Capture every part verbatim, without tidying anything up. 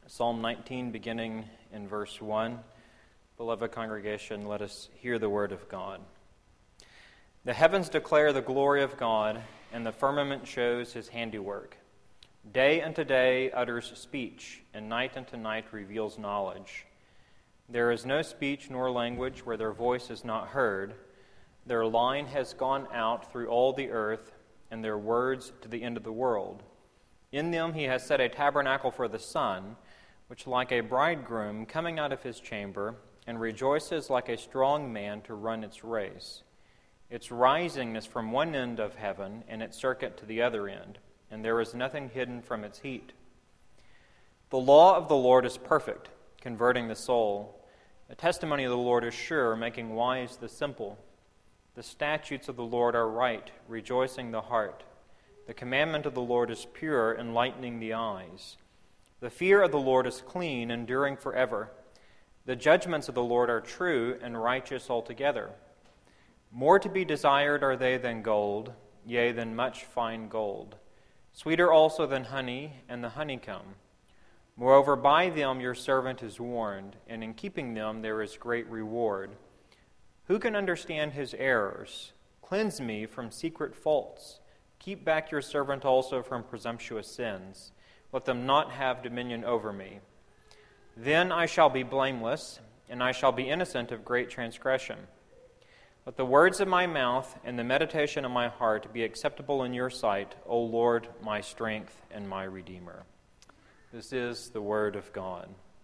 Psalm nineteen, beginning in verse one. Beloved congregation, let us hear the word of God. The heavens declare the glory of God, and the firmament shows his handiwork. Day unto day utters speech, and night unto night reveals knowledge. There is no speech nor language where their voice is not heard. Their line has gone out through all the earth, and their words to the end of the world. In them he has set a tabernacle for the sun, which like a bridegroom coming out of his chamber, and rejoices like a strong man to run its race. Its rising is from one end of heaven, and its circuit to the other end, and there is nothing hidden from its heat. The law of the Lord is perfect, converting the soul. The testimony of the Lord is sure, making wise the simple. The statutes of the Lord are right, rejoicing the heart. The commandment of the Lord is pure, enlightening the eyes. The fear of the Lord is clean, enduring forever. The judgments of the Lord are true and righteous altogether. More to be desired are they than gold, yea, than much fine gold. Sweeter also than honey and the honeycomb. Moreover, by them your servant is warned, and in keeping them there is great reward. Who can understand his errors? Cleanse me from secret faults. Keep back your servant also from presumptuous sins. Let them not have dominion over me. Then I shall be blameless, and I shall be innocent of great transgression. Let the words of my mouth and the meditation of my heart be acceptable in your sight, O Lord, my strength and my Redeemer. This is the word of God.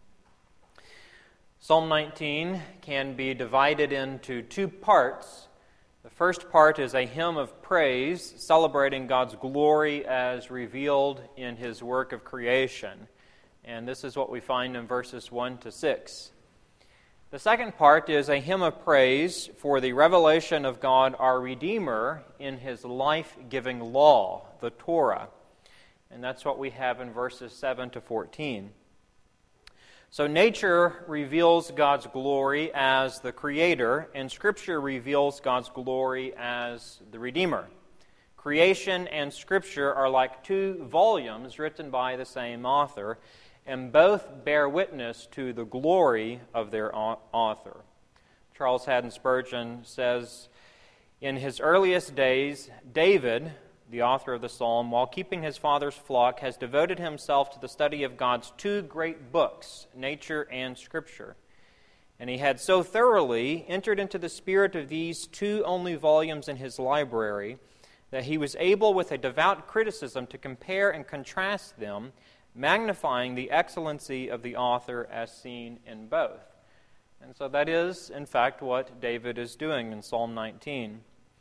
Psalm nineteen can be divided into two parts. The first part is a hymn of praise, celebrating God's glory as revealed in his work of creation. And this is what we find in verses one to six. The second part is a hymn of praise for the revelation of God, our Redeemer, in his life-giving law, the Torah. And that's what we have in verses seven to fourteen. So nature reveals God's glory as the Creator, and Scripture reveals God's glory as the Redeemer. Creation and Scripture are like two volumes written by the same author, and both bear witness to the glory of their author. Charles Haddon Spurgeon says, in his earliest days, David, the author of the psalm, while keeping his father's flock, has devoted himself to the study of God's two great books, nature and Scripture. And he had so thoroughly entered into the spirit of these two only volumes in his library that he was able with a devout criticism to compare and contrast them, magnifying the excellency of the author as seen in both. And so that is, in fact, what David is doing in Psalm nineteen.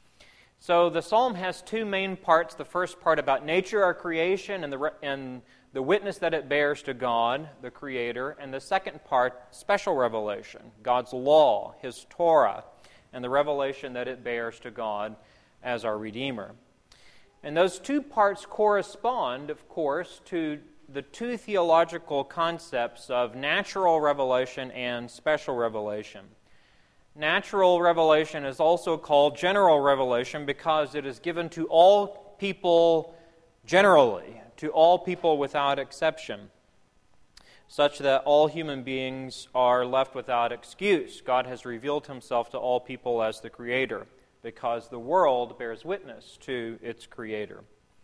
So the psalm has two main parts. The first part about nature, our creation, and the, and the witness that it bears to God, the Creator. And the second part, special revelation, God's law, his Torah, and the revelation that it bears to God as our Redeemer. And those two parts correspond, of course, to the two theological concepts of natural revelation and special revelation. Natural revelation is also called general revelation because it is given to all people generally, to all people without exception, such that all human beings are left without excuse. God has revealed himself to all people as the Creator because the world bears witness to its Creator.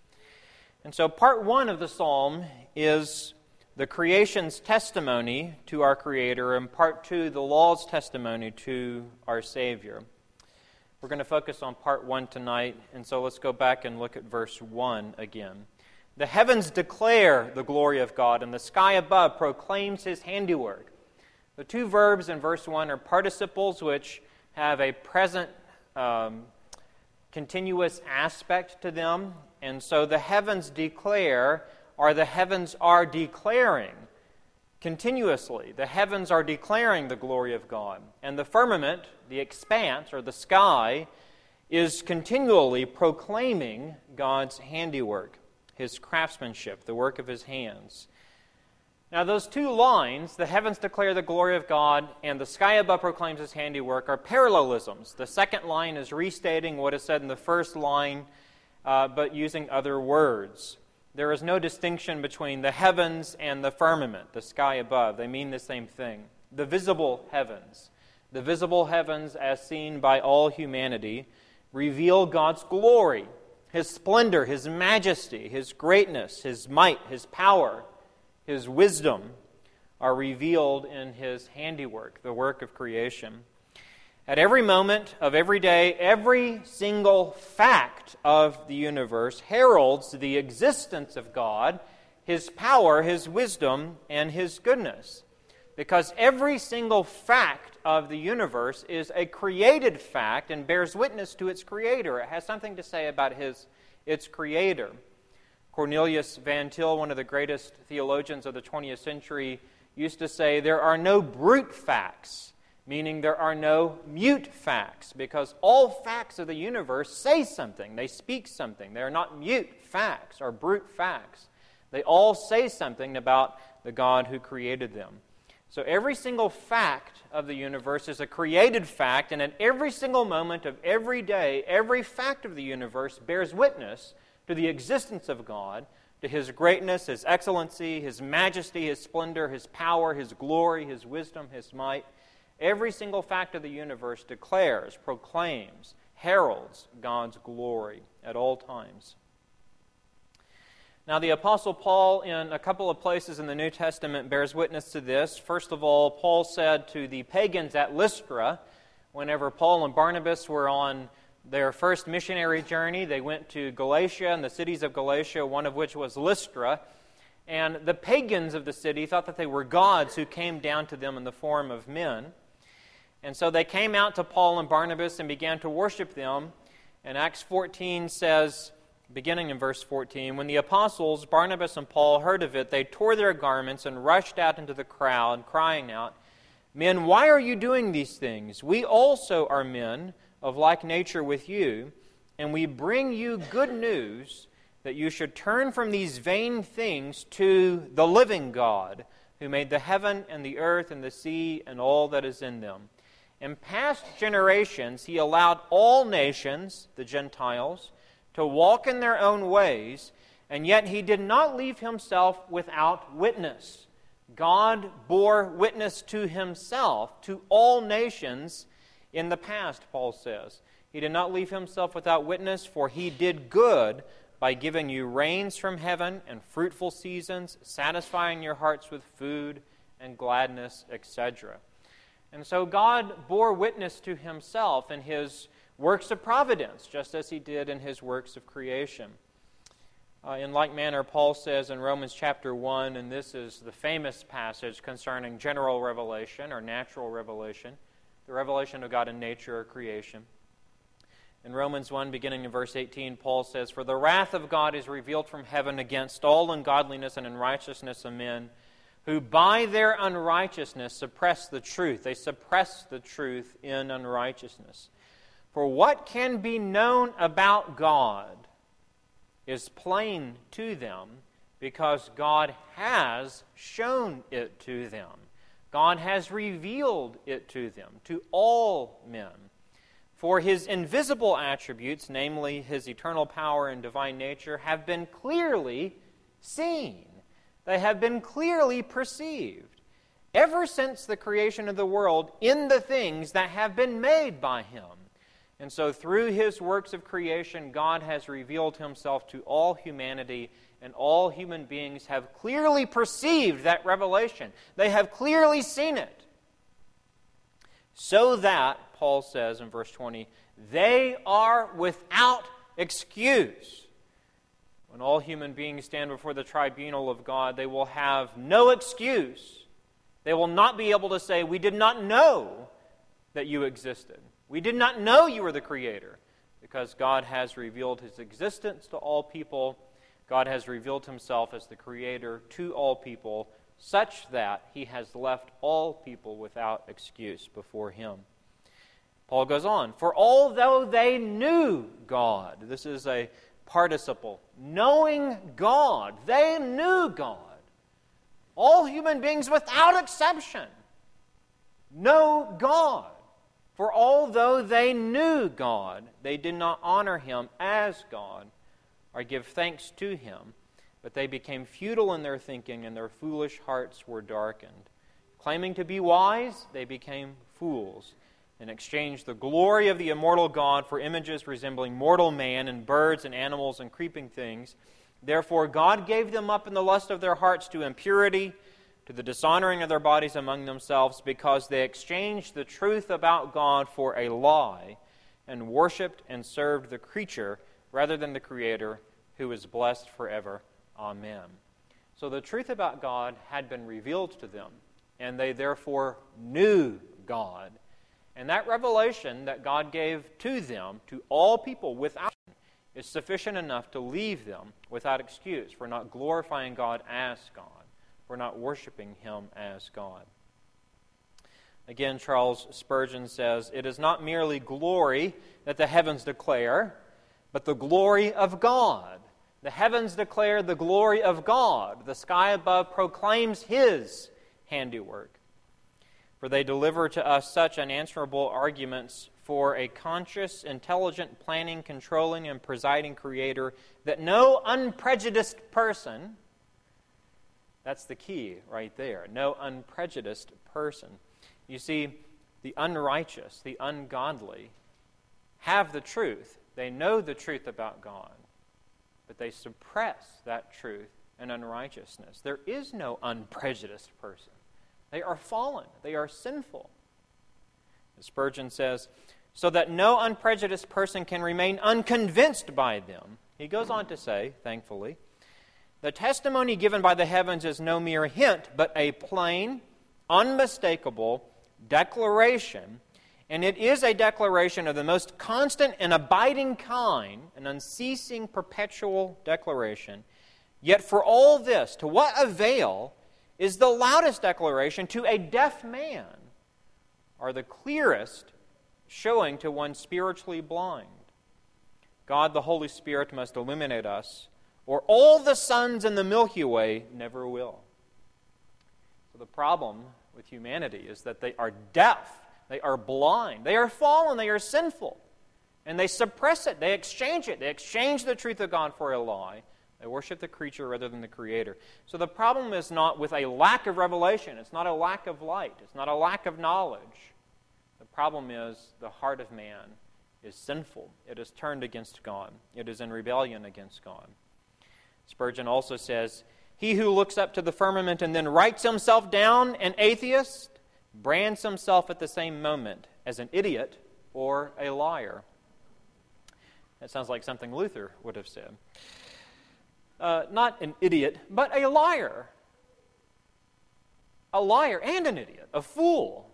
And so part one of the psalm is the creation's testimony to our Creator, and part two, the law's testimony to our Savior. We're going to focus on part one tonight, and so let's go back and look at verse one again. The heavens declare the glory of God, and the sky above proclaims his handiwork. The two verbs in verse one are participles which have a present um, continuous aspect to them, and so the heavens declare, or the heavens are declaring continuously. The heavens are declaring the glory of God. And the firmament, the expanse, or the sky, is continually proclaiming God's handiwork, his craftsmanship, the work of his hands. Now those two lines, the heavens declare the glory of God and the sky above proclaims his handiwork, are parallelisms. The second line is restating what is said in the first line, uh, but using other words. There is no distinction between the heavens and the firmament, the sky above. They mean the same thing. The visible heavens, the visible heavens as seen by all humanity, reveal God's glory, His splendor, His majesty, His greatness, His might, His power, His wisdom are revealed in His handiwork, the work of creation. At every moment of every day, every single fact of the universe heralds the existence of God, His power, His wisdom, and His goodness. Because every single fact of the universe is a created fact and bears witness to its creator. It has something to say about his, its creator. Cornelius Van Til, one of the greatest theologians of the twentieth century, used to say, there are no brute facts, meaning there are no mute facts, because all facts of the universe say something. They speak something. They are not mute facts or brute facts. They all say something about the God who created them. So every single fact of the universe is a created fact, and at every single moment of every day, every fact of the universe bears witness to the existence of God, to His greatness, His excellency, His majesty, His splendor, His power, His glory, His wisdom, His might. Every single fact of the universe declares, proclaims, heralds God's glory at all times. Now, the Apostle Paul, in a couple of places in the New Testament, bears witness to this. First of all, Paul said to the pagans at Lystra, whenever Paul and Barnabas were on their first missionary journey, they went to Galatia and the cities of Galatia, one of which was Lystra. And the pagans of the city thought that they were gods who came down to them in the form of men. And so they came out to Paul and Barnabas and began to worship them. And Acts fourteen says, beginning in verse fourteen, when the apostles, Barnabas and Paul, heard of it, they tore their garments and rushed out into the crowd, crying out, "Men, why are you doing these things? We also are men of like nature with you, and we bring you good news that you should turn from these vain things to the living God, who made the heaven and the earth and the sea and all that is in them. In past generations, He allowed all nations, the Gentiles, to walk in their own ways, and yet He did not leave Himself without witness." God bore witness to Himself, to all nations in the past, Paul says. He did not leave Himself without witness, for He did good by giving you rains from heaven and fruitful seasons, satisfying your hearts with food and gladness, et cetera. And so God bore witness to Himself in His works of providence, just as He did in His works of creation. Uh, in like manner, Paul says in Romans chapter one, and this is the famous passage concerning general revelation or natural revelation, the revelation of God in nature or creation. In Romans one, beginning in verse eighteen, Paul says, "For the wrath of God is revealed from heaven against all ungodliness and unrighteousness of men, who by their unrighteousness suppress the truth." They suppress the truth in unrighteousness. "For what can be known about God is plain to them, because God has shown it to them." God has revealed it to them, to all men. "For His invisible attributes, namely His eternal power and divine nature, have been clearly seen." They have been clearly perceived ever since the creation of the world in the things that have been made by Him. And so through His works of creation, God has revealed Himself to all humanity, and all human beings have clearly perceived that revelation. They have clearly seen it. So that, Paul says in verse twenty, they are without excuse. When all human beings stand before the tribunal of God, they will have no excuse. They will not be able to say, "We did not know that you existed. We did not know you were the Creator," because God has revealed His existence to all people. God has revealed Himself as the Creator to all people, such that He has left all people without excuse before Him. Paul goes on, "For although they knew God," this is a participle, knowing God, they knew God. All human beings without exception know God. "For although they knew God, they did not honor Him as God or give thanks to Him, But they became futile in their thinking, and their foolish hearts were darkened. Claiming to be wise, they became fools, and exchanged the glory of the immortal God for images resembling mortal man and birds and animals and creeping things. Therefore God gave them up in the lust of their hearts to impurity, to the dishonoring of their bodies among themselves, because they exchanged the truth about God for a lie, and worshipped and served the creature rather than the Creator, who is blessed forever. Amen. So the truth about God had been revealed to them, and they therefore knew God. And that revelation that God gave to them, to all people without, is sufficient enough to leave them without excuse for not glorifying God as God, for not worshiping Him as God. Again, Charles Spurgeon says, "It is not merely glory that the heavens declare, but the glory of God. The heavens declare the glory of God. The sky above proclaims His handiwork. For they deliver to us such unanswerable arguments for a conscious, intelligent, planning, controlling, and presiding Creator that no unprejudiced person," that's the key right there, no unprejudiced person. You see, the unrighteous, the ungodly, have the truth. They know the truth about God, but they suppress that truth and unrighteousness. There is no unprejudiced person. They are fallen. They are sinful. As Spurgeon says, "so that no unprejudiced person can remain unconvinced by them." He goes on to say, thankfully, "The testimony given by the heavens is no mere hint, but a plain, unmistakable declaration, and it is a declaration of the most constant and abiding kind, an unceasing, perpetual declaration. Yet for all this, to what avail is the loudest declaration to a deaf man, or the clearest showing to one spiritually blind? God the Holy Spirit must illuminate us, or all the suns in the Milky Way never will." So the problem with humanity is that they are deaf, they are blind, they are fallen, they are sinful, and they suppress it, they exchange it, they exchange the truth of God for a lie. They worship the creature rather than the Creator. So the problem is not with a lack of revelation. It's not a lack of light. It's not a lack of knowledge. The problem is the heart of man is sinful. It is turned against God. It is in rebellion against God. Spurgeon also says, "He who looks up to the firmament and then writes himself down an atheist brands himself at the same moment as an idiot or a liar." That sounds like something Luther would have said. Uh, not an idiot, but a liar. A liar and an idiot, a fool.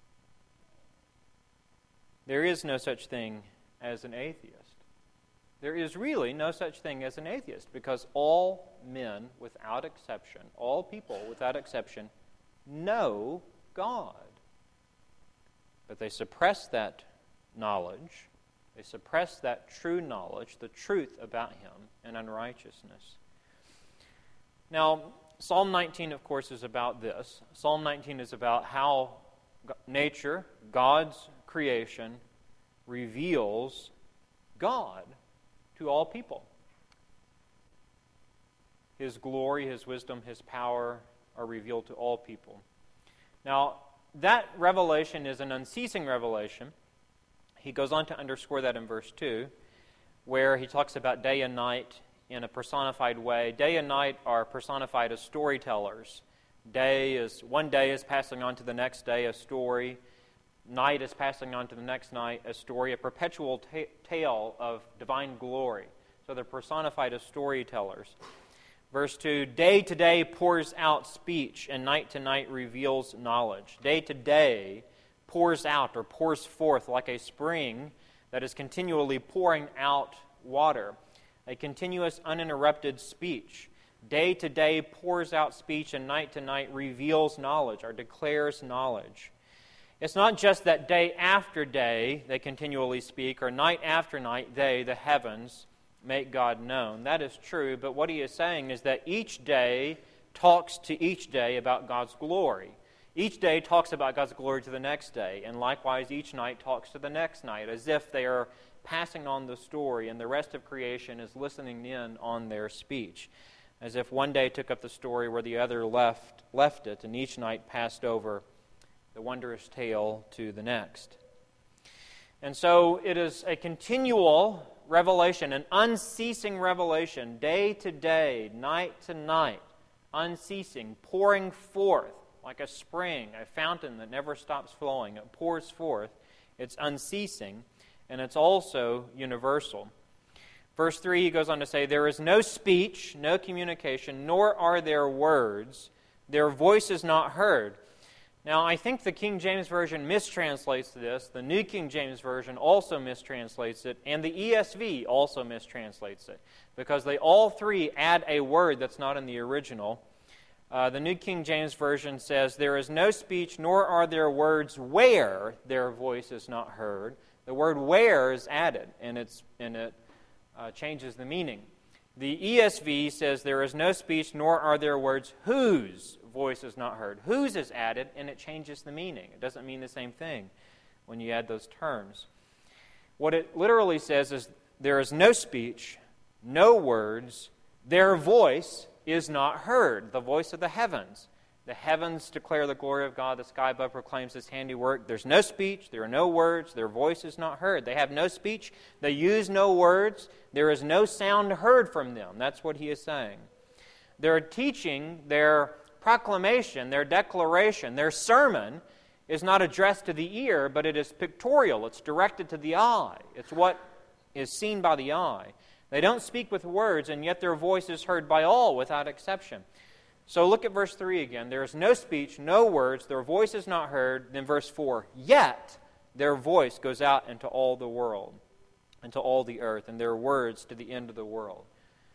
There is no such thing as an atheist. There is really no such thing as an atheist, because all men, without exception, all people, without exception, know God. But they suppress that knowledge. They suppress that true knowledge, the truth about Him, and unrighteousness. Now, Psalm nineteen, of course, is about this. Psalm nineteen is about how nature, God's creation, reveals God to all people. His glory, His wisdom, His power are revealed to all people. Now, that revelation is an unceasing revelation. He goes on to underscore that in verse two, where he talks about day and night in a personified way. Day and night are personified as storytellers. Day is one day is passing on to the next day a story. Night is passing on to the next night a story, a perpetual ta- tale of divine glory. So they're personified as storytellers. Verse two, day to day pours out speech, and night to night reveals knowledge. Day to day pours out or pours forth like a spring that is continually pouring out water, a continuous uninterrupted speech. Day to day pours out speech, and night to night reveals knowledge or declares knowledge. It's not just that day after day they continually speak, or night after night they, the heavens, make God known. That is true, but what he is saying is that each day talks to each day about God's glory. Each day talks about God's glory to the next day, and likewise each night talks to the next night, as if they are passing on the story, and the rest of creation is listening in on their speech. as if one day took up the story where the other left, left it, and each night passed over the wondrous tale to the next. And so it is a continual revelation, an unceasing revelation, day to day, night to night, unceasing, pouring forth like a spring, a fountain that never stops flowing. It pours forth. It's unceasing, and it's also universal. Verse three, he goes on to say, there is no speech, no communication, nor are there words. Their voice is not heard. Now, I think the King James Version mistranslates this. The New King James Version also mistranslates it. And the E S V also mistranslates it. Because they all three add a word that's not in the original. Uh, the New King James Version says, there is no speech, nor are there words where their voice is not heard. The word where is added, and, it's, and it uh, changes the meaning. The E S V says, there is no speech, nor are there words whose voice is not heard. Whose is added, and it changes the meaning. It doesn't mean the same thing when you add those terms. What it literally says is, there is no speech, no words, their voice is not heard, the voice of the heavens. The heavens declare the glory of God, the sky above proclaims His handiwork. There's no speech, there are no words, their voice is not heard. They have no speech, they use no words, there is no sound heard from them. That's what he is saying. Their teaching, their proclamation, their declaration, their sermon is not addressed to the ear, but it is pictorial. It's directed to the eye. It's what is seen by the eye. They don't speak with words, and yet their voice is heard by all without exception. So look at verse three again. There is no speech, no words, their voice is not heard. Then verse four, yet their voice goes out into all the world, into all the earth, and their words to the end of the world.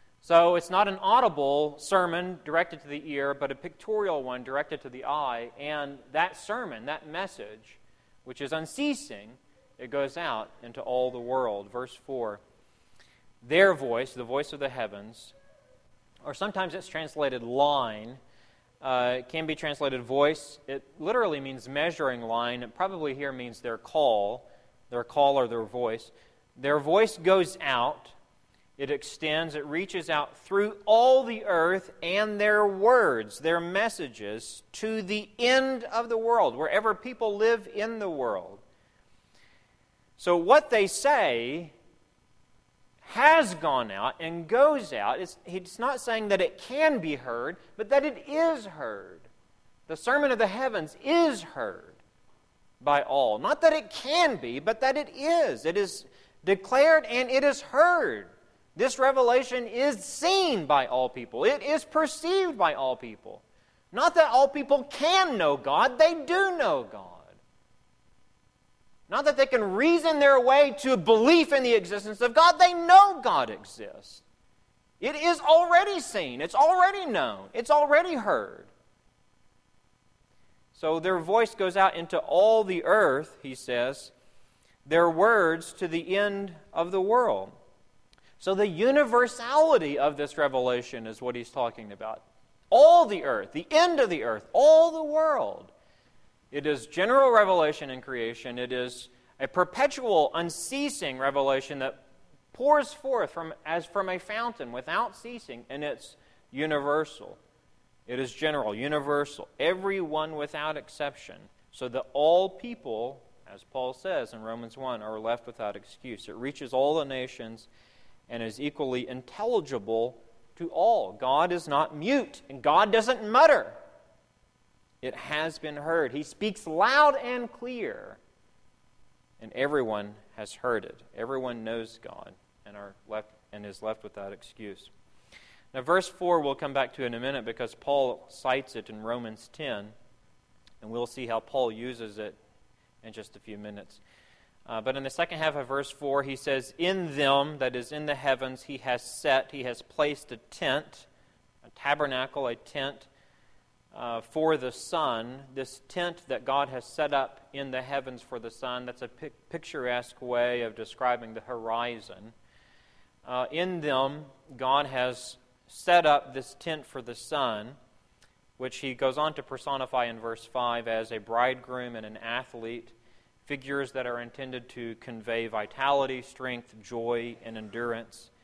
So it's not an audible sermon directed to the ear, but a pictorial one directed to the eye. And that sermon, that message, which is unceasing, it goes out into all the world. Verse four, their voice, the voice of the heavens, or sometimes it's translated line. Uh, it can be translated voice. It literally means measuring line. It probably here means their call, their call or their voice. Their voice goes out. It extends, it reaches out through all the earth, and their words, their messages, to the end of the world, wherever people live in the world. So what they say has gone out and goes out. It's, it's not saying that it can be heard, but that it is heard. The sermon of the heavens is heard by all. Not that it can be, but that it is. It is declared and it is heard. This revelation is seen by all people. It is perceived by all people. Not that all people can know God, they do know God. Not that they can reason their way to belief in the existence of God, they know God exists. It is already seen, it's already known, it's already heard. So their voice goes out into all the earth, he says, their words to the end of the world. So the universality of this revelation is what he's talking about. All the earth, the end of the earth, all the world. It is general revelation in creation. It is a perpetual, unceasing revelation that pours forth from as from a fountain without ceasing, and it's universal. It is general, universal, everyone without exception, so that all people, as Paul says in Romans one, are left without excuse. It reaches all the nations and is equally intelligible to all. God is not mute, and God doesn't mutter. It has been heard. He speaks loud and clear, and everyone has heard it. Everyone knows God and are left and is left without excuse. Now, verse four we'll come back to in a minute because Paul cites it in Romans ten, and we'll see how Paul uses it in just a few minutes. Uh, but in the second half of verse four, he says, in them, that is in the heavens, he has set, he has placed a tent, a tabernacle, a tent uh, for the sun. This tent that God has set up in the heavens for the sun, that's a pic- picturesque way of describing the horizon. Uh, in them, God has set up this tent for the sun, which he goes on to personify in verse five as a bridegroom and an athlete, figures that are intended to convey vitality, strength, joy, and endurance.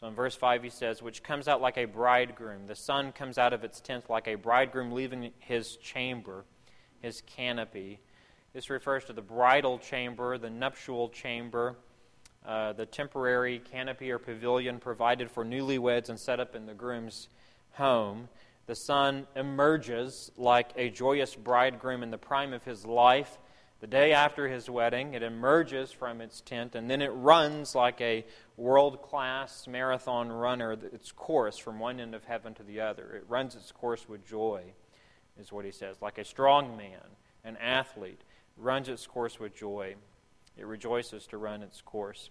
So in verse five he says, which comes out like a bridegroom. The sun comes out of its tent like a bridegroom leaving his chamber, his canopy. This refers to the bridal chamber, the nuptial chamber, uh, the temporary canopy or pavilion provided for newlyweds and set up in the groom's home. The sun emerges like a joyous bridegroom in the prime of his life. The day after his wedding, it emerges from its tent, and then it runs like a world-class marathon runner, its course from one end of heaven to the other. It runs its course with joy, is what he says. Like a strong man, an athlete, runs its course with joy. It rejoices to run its course.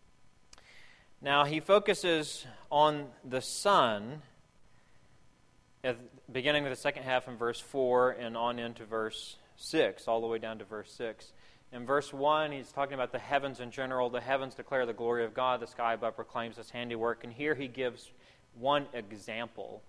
Now, he focuses on the sun at the beginning of the second half in verse four and on into verse six, all the way down to verse six. In verse one, he's talking about the heavens in general. The heavens declare the glory of God. The sky above proclaims His handiwork. And here he gives one example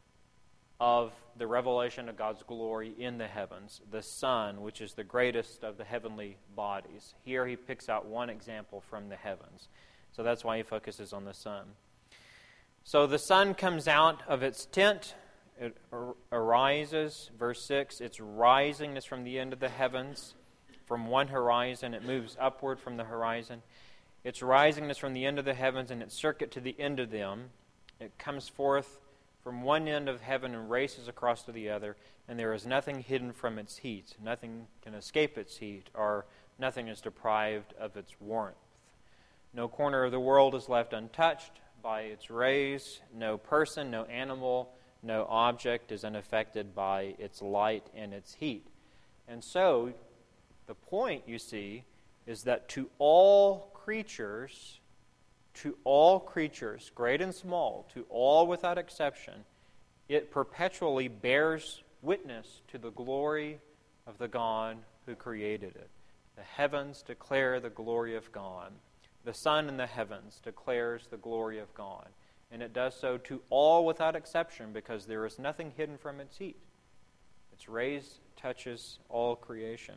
of the revelation of God's glory in the heavens, the sun, which is the greatest of the heavenly bodies. Here he picks out one example from the heavens. So that's why he focuses on the sun. So the sun comes out of its tent. It arises, verse six, its rising is from the end of the heavens. From one horizon, it moves upward from the horizon. Its rising is from the end of the heavens, and its circuit to the end of them. It comes forth from one end of heaven and races across to the other, and there is nothing hidden from its heat. Nothing can escape its heat, or nothing is deprived of its warmth. No corner of the world is left untouched by its rays. No person, no animal, no object is unaffected by its light and its heat. And so, the point, you see, is that to all creatures, to all creatures, great and small, to all without exception, it perpetually bears witness to the glory of the God who created it. The heavens declare the glory of God. The sun in the heavens declares the glory of God. And it does so to all without exception, because there is nothing hidden from its heat. Its rays touches all creation.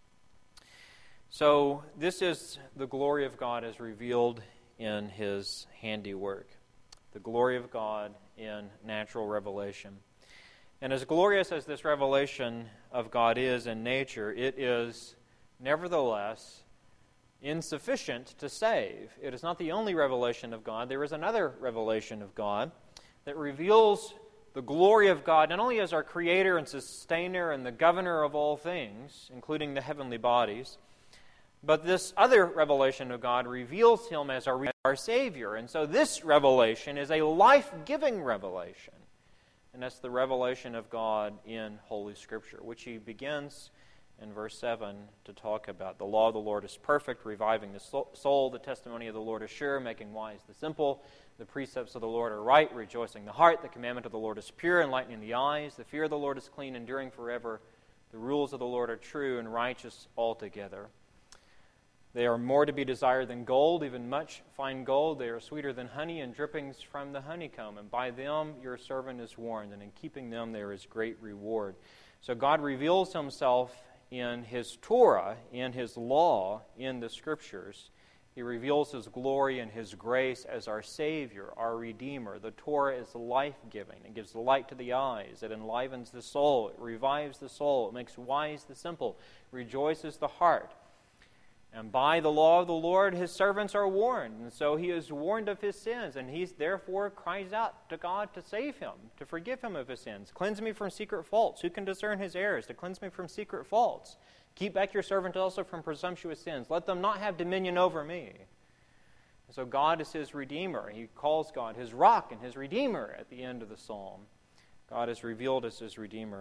So this is the glory of God as revealed in His handiwork. The glory of God in natural revelation. And as glorious as this revelation of God is in nature, it is nevertheless insufficient to save. It is not the only revelation of God. There is another revelation of God that reveals the glory of God, not only as our Creator and Sustainer and the Governor of all things, including the heavenly bodies, but this other revelation of God reveals Him as our, our Savior. And so this revelation is a life-giving revelation. And that's the revelation of God in Holy Scripture, which He begins in verse seven to talk about. The law of the Lord is perfect, reviving the soul. The testimony of the Lord is sure, making wise the simple. The precepts of the Lord are right, rejoicing the heart. The commandment of the Lord is pure, enlightening the eyes. The fear of the Lord is clean, enduring forever. The rules of the Lord are true and righteous altogether. They are more to be desired than gold, even much fine gold. They are sweeter than honey and drippings from the honeycomb. And by them your servant is warned, and in keeping them there is great reward. So God reveals Himself in His Torah, in His law, in the Scriptures. He reveals His glory and His grace as our Savior, our Redeemer. The Torah is life-giving. It gives light to the eyes. It enlivens the soul. It revives the soul. It makes wise the simple. Rejoices the heart. And by the law of the Lord, His servants are warned. And so He is warned of His sins, and He therefore cries out to God to save him, to forgive him of his sins. Cleanse me from secret faults. Who can discern his errors? To cleanse me from secret faults. Keep back your servant also from presumptuous sins. Let them not have dominion over me. And so God is His Redeemer. He calls God His rock and His Redeemer at the end of the psalm. God is revealed as His Redeemer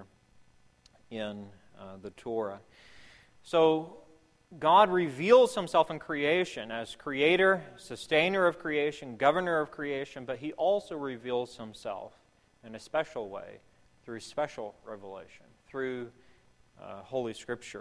in uh, the Torah. So God reveals Himself in creation as Creator, Sustainer of creation, Governor of creation, but He also reveals Himself in a special way through special revelation, through uh, Holy Scripture.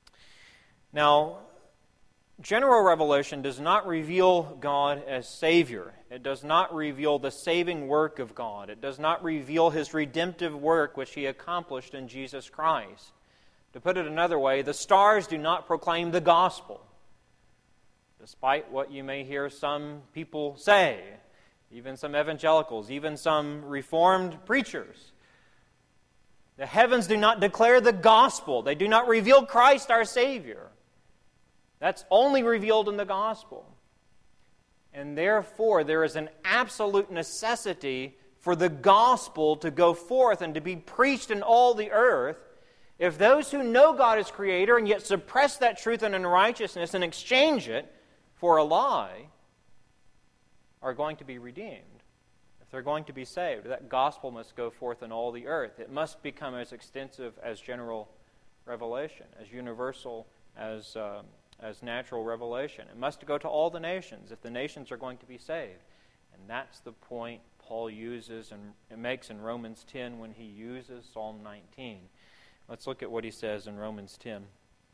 Now, general revelation does not reveal God as Savior. It does not reveal the saving work of God. It does not reveal His redemptive work which He accomplished in Jesus Christ. To put it another way, the stars do not proclaim the gospel. Despite what you may hear some people say, even some evangelicals, even some Reformed preachers. The heavens do not declare the gospel. They do not reveal Christ our Savior. That's only revealed in the gospel. And therefore, there is an absolute necessity for the gospel to go forth and to be preached in all the earth, if those who know God as Creator and yet suppress that truth and unrighteousness and exchange it for a lie are going to be redeemed. If they're going to be saved, that gospel must go forth in all the earth. It must become as extensive as general revelation, as universal as, uh, as natural revelation. It must go to all the nations if the nations are going to be saved. And that's the point Paul uses and makes in Romans ten when he uses Psalm nineteen. Let's look at what he says in Romans ten.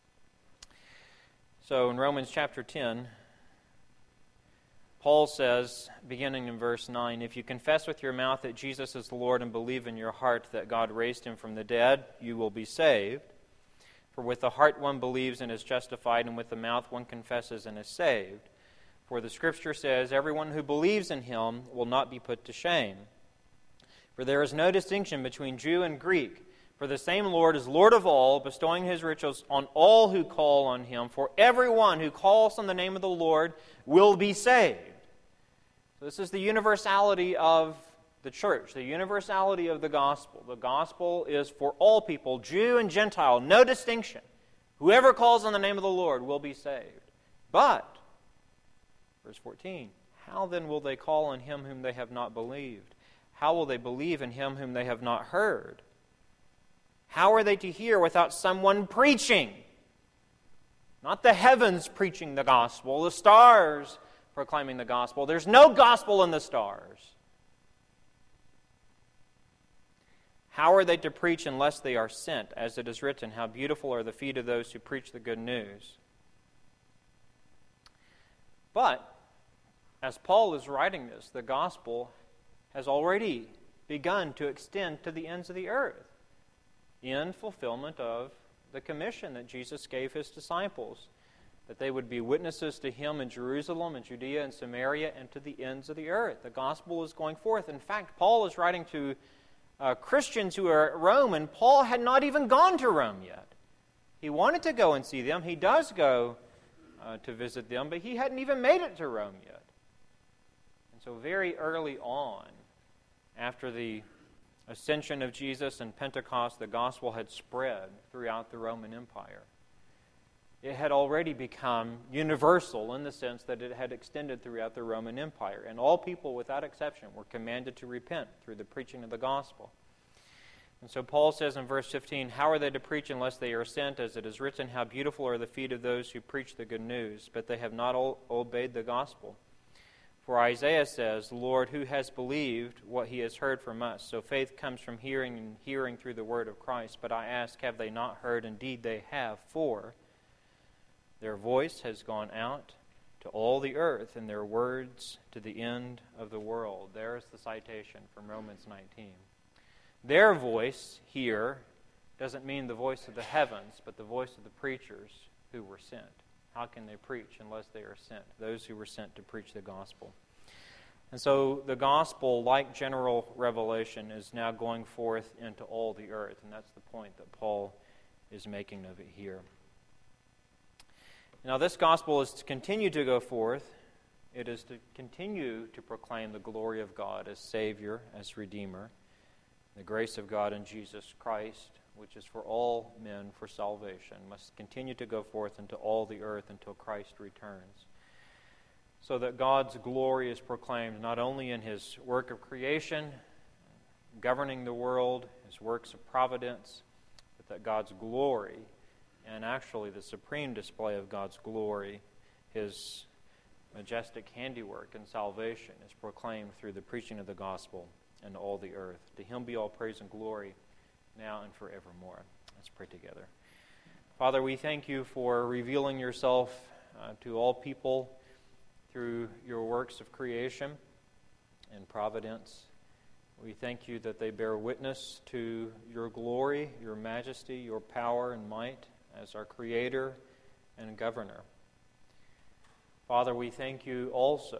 So in Romans chapter ten, Paul says, beginning in verse nine, "If you confess with your mouth that Jesus is the Lord and believe in your heart that God raised him from the dead, you will be saved. For with the heart one believes and is justified, and with the mouth one confesses and is saved. For the Scripture says, everyone who believes in him will not be put to shame. For there is no distinction between Jew and Greek. For the same Lord is Lord of all, bestowing his riches on all who call on him. For everyone who calls on the name of the Lord will be saved." So this is the universality of the church, the universality of the gospel. The gospel is for all people, Jew and Gentile, no distinction. Whoever calls on the name of the Lord will be saved. But, verse fourteen, "How then will they call on him whom they have not believed? How will they believe in him whom they have not heard? How are they to hear without someone preaching?" Not the heavens preaching the gospel, the stars proclaiming the gospel. There's no gospel in the stars. "How are they to preach unless they are sent? As it is written, how beautiful are the feet of those who preach the good news." But, as Paul is writing this, the gospel has already begun to extend to the ends of the earth in fulfillment of the commission that Jesus gave his disciples, that they would be witnesses to him in Jerusalem and Judea and Samaria and to the ends of the earth. The gospel is going forth. In fact, Paul is writing to uh, Christians who are at Rome, and Paul had not even gone to Rome yet. He wanted to go and see them. He does go uh, to visit them, but he hadn't even made it to Rome yet. And so very early on, after the ascension of Jesus and Pentecost, the gospel had spread throughout the Roman Empire. It had already become universal in the sense that it had extended throughout the Roman Empire, and all people without exception were commanded to repent through the preaching of the gospel. And so Paul says in verse fifteen, "How are they to preach unless they are sent? As it is written, how beautiful are the feet of those who preach the good news, but they have not o- obeyed the gospel. For Isaiah says, Lord, who has believed what he has heard from us? So faith comes from hearing, and hearing through the word of Christ. But I ask, have they not heard? Indeed they have, for their voice has gone out to all the earth, and their words to the end of the world." There's the citation from Romans nineteen. Their voice here doesn't mean the voice of the heavens, but the voice of the preachers who were sent. How can they preach unless they are sent? Those who were sent to preach the gospel. And so the gospel, like general revelation, is now going forth into all the earth, and that's the point that Paul is making of it here. Now, this gospel is to continue to go forth. It is to continue to proclaim the glory of God as Savior, as Redeemer, the grace of God in Jesus Christ, which is for all men for salvation, must continue to go forth into all the earth until Christ returns, so that God's glory is proclaimed not only in his work of creation, governing the world, his works of providence, but that God's glory, and actually the supreme display of God's glory, his majestic handiwork in salvation, is proclaimed through the preaching of the gospel and all the earth. To him be all praise and glory, now and forevermore. Let's pray together. Father, we thank you for revealing yourself uh, to all people through your works of creation and providence. We thank you that they bear witness to your glory, your majesty, your power and might as our Creator and Governor. Father, we thank you also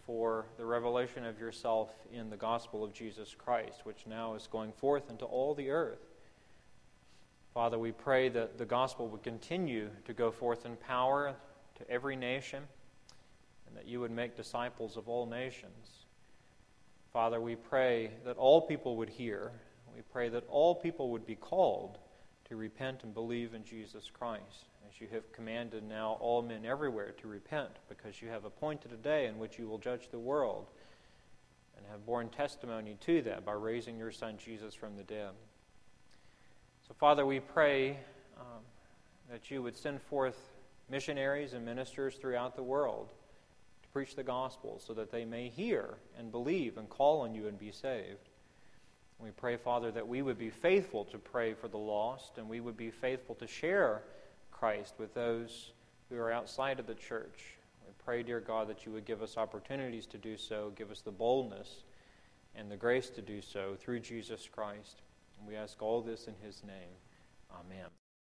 for the revelation of yourself in the gospel of Jesus Christ, which now is going forth into all the earth. Father, we pray that the gospel would continue to go forth in power to every nation, and that you would make disciples of all nations. Father, we pray that all people would hear. We pray that all people would be called to repent and believe in Jesus Christ, as you have commanded now all men everywhere to repent, because you have appointed a day in which you will judge the world, and have borne testimony to that by raising your Son Jesus from the dead. So, Father, we pray um, that you would send forth missionaries and ministers throughout the world to preach the gospel, so that they may hear and believe and call on you and be saved. We pray, Father, that we would be faithful to pray for the lost, and we would be faithful to share Christ with those who are outside of the church. We pray, dear God, that you would give us opportunities to do so, give us the boldness and the grace to do so through Jesus Christ. And we ask all this in his name. Amen.